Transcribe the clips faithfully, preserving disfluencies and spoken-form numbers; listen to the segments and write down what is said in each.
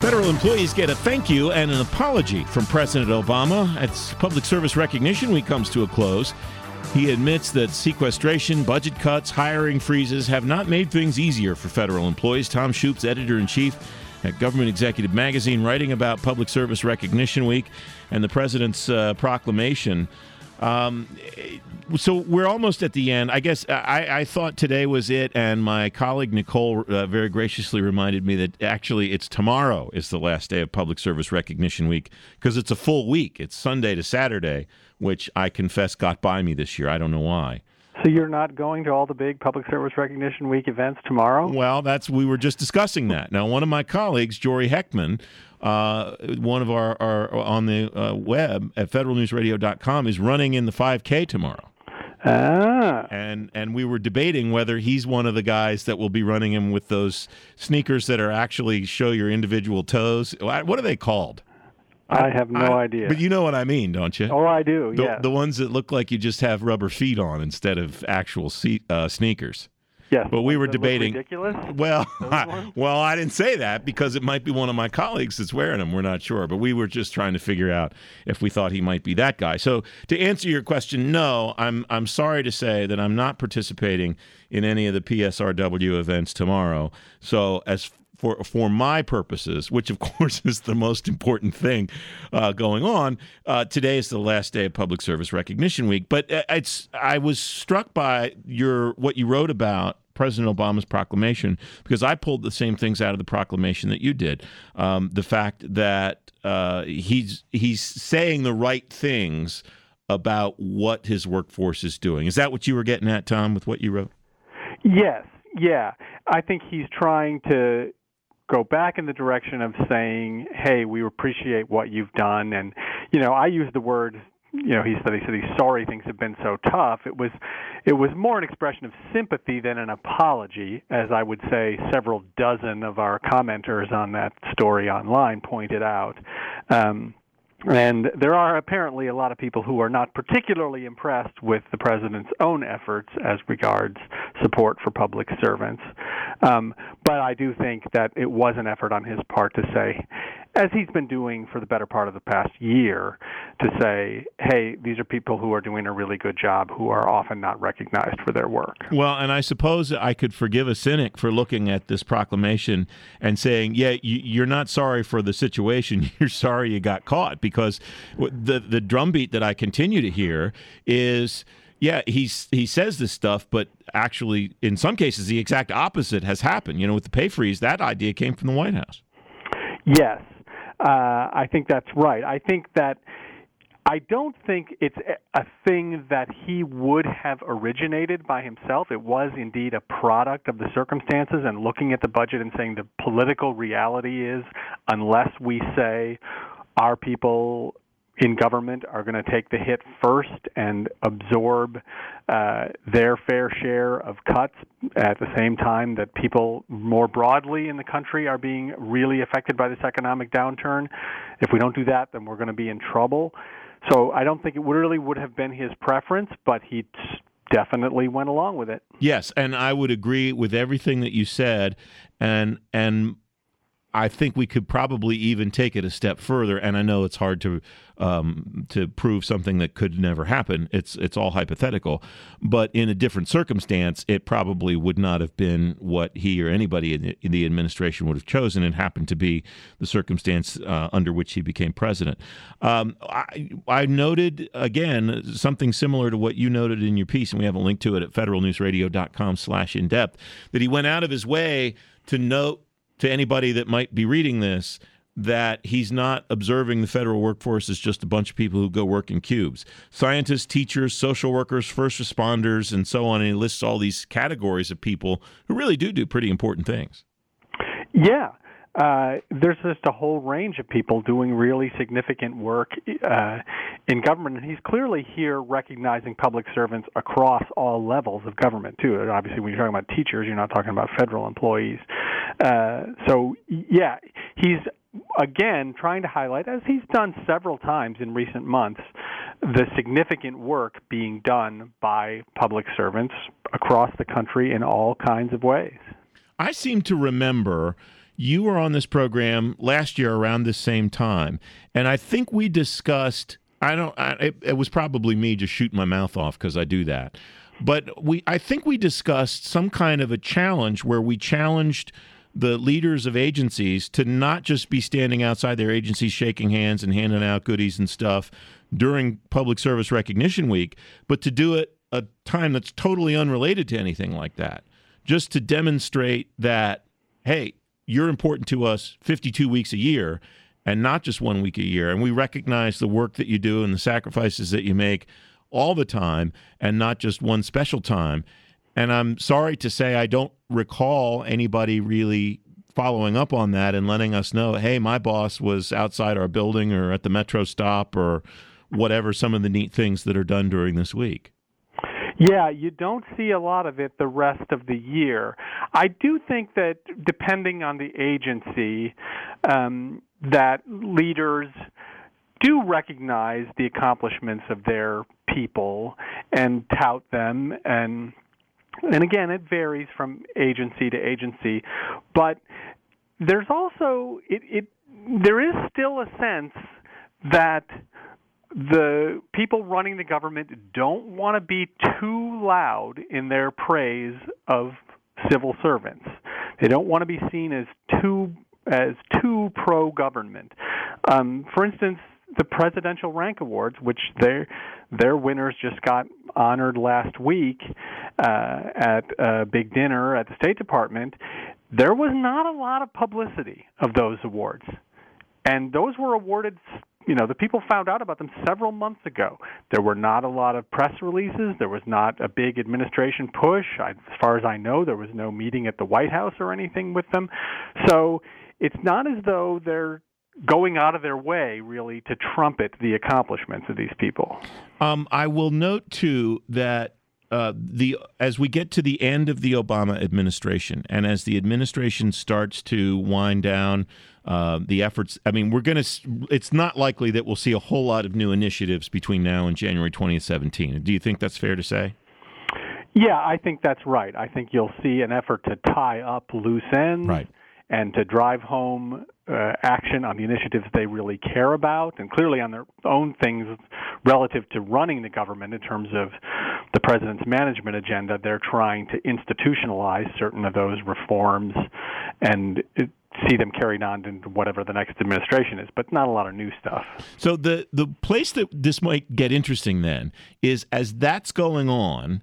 Federal employees get a thank you and an apology from President Obama. As Public Service Recognition Week comes to a close, he admits that sequestration, budget cuts, hiring freezes have not made things easier for federal employees. Tom Shoup's editor-in-chief at Government Executive Magazine, writing about Public Service Recognition Week and the president's uh, proclamation. Um, so we're almost at the end. I guess I, I thought today was it, and my colleague Nicole uh, very graciously reminded me that actually it's tomorrow is the last day of Public Service Recognition Week, because it's a full week. It's Sunday to Saturday, which I confess got by me this year. I don't know why. So you're not going to all the big Public Service Recognition Week events tomorrow? Well, that's we were just discussing that. Now, one of my colleagues, Jory Heckman, uh, one of our, our on the uh, web at federal news radio dot com, is running in the five K tomorrow. Ah. And and we were debating whether he's one of the guys that will be running him with those sneakers that are actually show your individual toes. What are they called? I have no I, idea. But you know what I mean, don't you? Oh, I do, the, yes. The ones that look like you just have rubber feet on instead of actual seat, uh, sneakers. Yes. But we were debating. Ridiculous? Well, I, well, I didn't say that because it might be one of my colleagues that's wearing them. We're not sure. But we were just trying to figure out if we thought he might be that guy. So to answer your question, no, I'm I'm sorry to say that I'm not participating in any of the P S R W events tomorrow. So as For for my purposes, which of course is the most important thing uh, going on, uh, today is the last day of Public Service Recognition Week. But it's I was struck by your what you wrote about President Obama's proclamation, because I pulled the same things out of the proclamation that you did. Um, the fact that uh, he's he's saying the right things about what his workforce is doing. Is that what you were getting at, Tom, with what you wrote? Yes. Yeah. I think he's trying to go back in the direction of saying, hey, we appreciate what you've done. And, you know, I use the word, you know, he said, he said he's sorry things have been so tough. It was, it was more an expression of sympathy than an apology, as I would say several dozen of our commenters on that story online pointed out. Um, And there are apparently a lot of people who are not particularly impressed with the president's own efforts as regards support for public servants. Um, but I do think that it was an effort on his part to say, as he's been doing for the better part of the past year, to say, hey, these are people who are doing a really good job who are often not recognized for their work. Well, and I suppose I could forgive a cynic for looking at this proclamation and saying, yeah, you're not sorry for the situation. You're sorry you got caught, because the the drumbeat that I continue to hear is, yeah, he's, he says this stuff, but actually, in some cases, the exact opposite has happened. You know, with the pay freeze, that idea came from the White House. Yes, uh, I think that's right. I think that I don't think it's a thing that he would have originated by himself. It was indeed a product of the circumstances, and looking at the budget and saying the political reality is, unless we say our people in government are going to take the hit first and absorb uh, their fair share of cuts at the same time that people more broadly in the country are being really affected by this economic downturn. If we don't do that, then we're going to be in trouble. So I don't think it really would have been his preference, but he definitely went along with it. Yes, and I would agree with everything that you said, and and I think we could probably even take it a step further. And I know it's hard to um, to prove something that could never happen. It's it's all hypothetical. But in a different circumstance, it probably would not have been what he or anybody in the, in the administration would have chosen. It happened to be the circumstance uh, under which he became president. Um, I, I noted, again, something similar to what you noted in your piece, and we have a link to it at federal news radio dot com slash in depth, that he went out of his way to note to anybody that might be reading this that he's not observing the federal workforce as just a bunch of people who go work in cubes. Scientists, teachers, social workers, first responders, and so on. And he lists all these categories of people who really do do pretty important things. Yeah. Uh, there's just a whole range of people doing really significant work uh, in government. And he's clearly here recognizing public servants across all levels of government, too. And obviously, when you're talking about teachers, you're not talking about federal employees. Uh, so, yeah, he's, again, trying to highlight, as he's done several times in recent months, the significant work being done by public servants across the country in all kinds of ways. I seem to remember you were on this program last year around this same time, and I think we discussed. I don't. I, it, it was probably me just shooting my mouth off because I do that. But we, I think we discussed some kind of a challenge where we challenged the leaders of agencies to not just be standing outside their agencies shaking hands and handing out goodies and stuff during Public Service Recognition Week, but to do it a time that's totally unrelated to anything like that, just to demonstrate that, hey, you're important to us fifty-two weeks a year and not just one week a year. And we recognize the work that you do and the sacrifices that you make all the time and not just one special time. And I'm sorry to say I don't recall anybody really following up on that and letting us know, hey, my boss was outside our building or at the metro stop or whatever, some of the neat things that are done during this week. Yeah, you don't see a lot of it the rest of the year. I do think that depending on the agency, um, that leaders do recognize the accomplishments of their people and tout them, and and again, it varies from agency to agency, but there's also it, it there is still a sense that the people running the government don't want to be too loud in their praise of civil servants. They don't want to be seen as too as too pro-government. Um, for instance, the Presidential Rank Awards, which their their winners just got honored last week uh, at a big dinner at the State Department, there was not a lot of publicity of those awards. And those were awarded, you know, the people found out about them several months ago. There were not a lot of press releases. There was not a big administration push. I, as far as I know, there was no meeting at the White House or anything with them. So it's not as though they're going out of their way, really, to trumpet the accomplishments of these people. Um, I will note, too, that uh, the as we get to the end of the Obama administration and as the administration starts to wind down uh, the efforts, I mean, we're going to, it's not likely that we'll see a whole lot of new initiatives between now and January twenty seventeen. Do you think that's fair to say? Yeah, I think that's right. I think you'll see an effort to tie up loose ends. Right. And to drive home uh, action on the initiatives they really care about, and clearly on their own things relative to running the government in terms of the president's management agenda. They're trying to institutionalize certain of those reforms and it, see them carried on into whatever the next administration is, but not a lot of new stuff. So the, the place that this might get interesting then is as that's going on,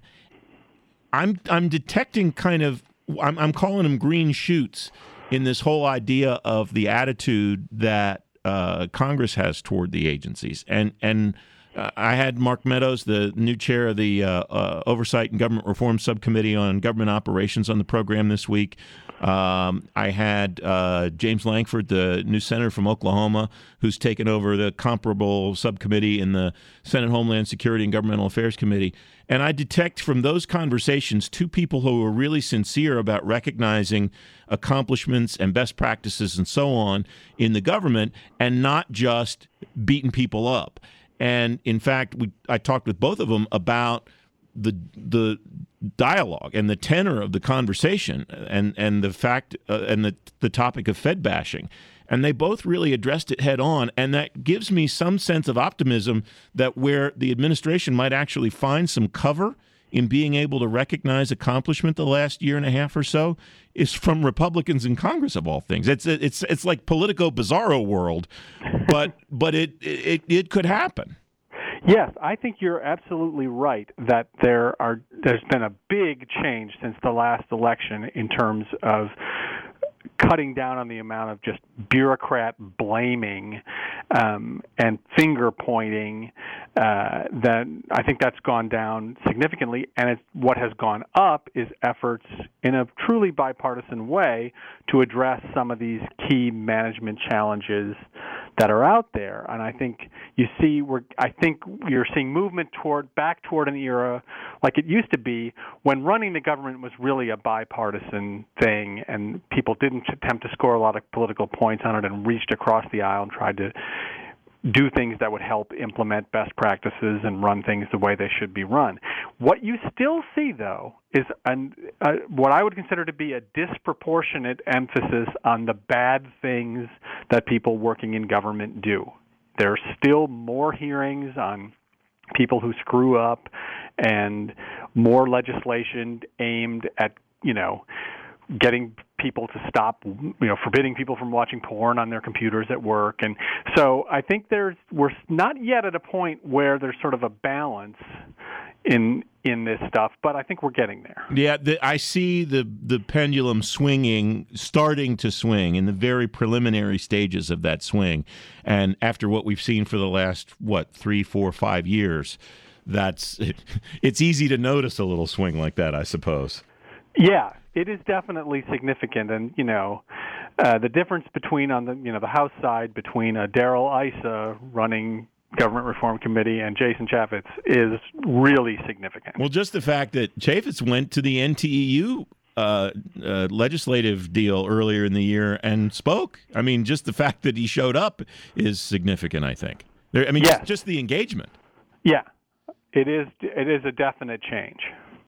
I'm I'm detecting kind of, I'm, I'm calling them green shoots in this whole idea of the attitude that uh, Congress has toward the agencies. And and uh, I had Mark Meadows, the new chair of the uh, uh, Oversight and Government Reform Subcommittee on Government Operations, on the program this week. Um, I had uh, James Lankford, the new senator from Oklahoma, who's taken over the comparable subcommittee in the Senate Homeland Security and Governmental Affairs Committee. And I detect from those conversations two people who are really sincere about recognizing accomplishments and best practices and so on in the government and not just beating people up. And in fact, we I talked with both of them about the the dialogue and the tenor of the conversation and and the fact uh, and the the topic of Fed bashing, and they both really addressed it head on, and that gives me some sense of optimism that where the administration might actually find some cover in being able to recognize accomplishment the last year and a half or so is from Republicans in Congress, of all things. It's it's it's like Politico Bizarro world, but but it it it could happen. Yes, I think you're absolutely right that there are there's been a big change since the last election in terms of cutting down on the amount of just bureaucrat blaming um, and finger pointing. Uh, that I think that's gone down significantly, and it's, what has gone up is efforts in a truly bipartisan way to address some of these key management challenges that are out there. And I think you see, we're, I think you're seeing movement toward back toward an era like it used to be when running the government was really a bipartisan thing, and people didn't attempt to score a lot of political points on it and reached across the aisle and tried to do things that would help implement best practices and run things the way they should be run. What you still see, though, is an, uh, what I would consider to be a disproportionate emphasis on the bad things that people working in government do. There are still more hearings on people who screw up and more legislation aimed at, you know, getting people to stop, you know, forbidding people from watching porn on their computers at work. And so I think there's we're not yet at a point where there's sort of a balance in in this stuff, but I think we're getting there. Yeah, the, I see the the pendulum swinging, starting to swing in the very preliminary stages of that swing. And after what we've seen for the last, what, three, four, five years, that's it, it's easy to notice a little swing like that, I suppose. Yeah, it is definitely significant, and you know, uh, the difference between on the you know the House side between uh, Darrell Issa running Government Reform Committee and Jason Chaffetz is really significant. Well, just the fact that Chaffetz went to the N T E U uh, uh, legislative deal earlier in the year and spoke. I mean, just the fact that he showed up is significant, I think. There, I mean, yes. just, just the engagement. Yeah, it is. It is a definite change.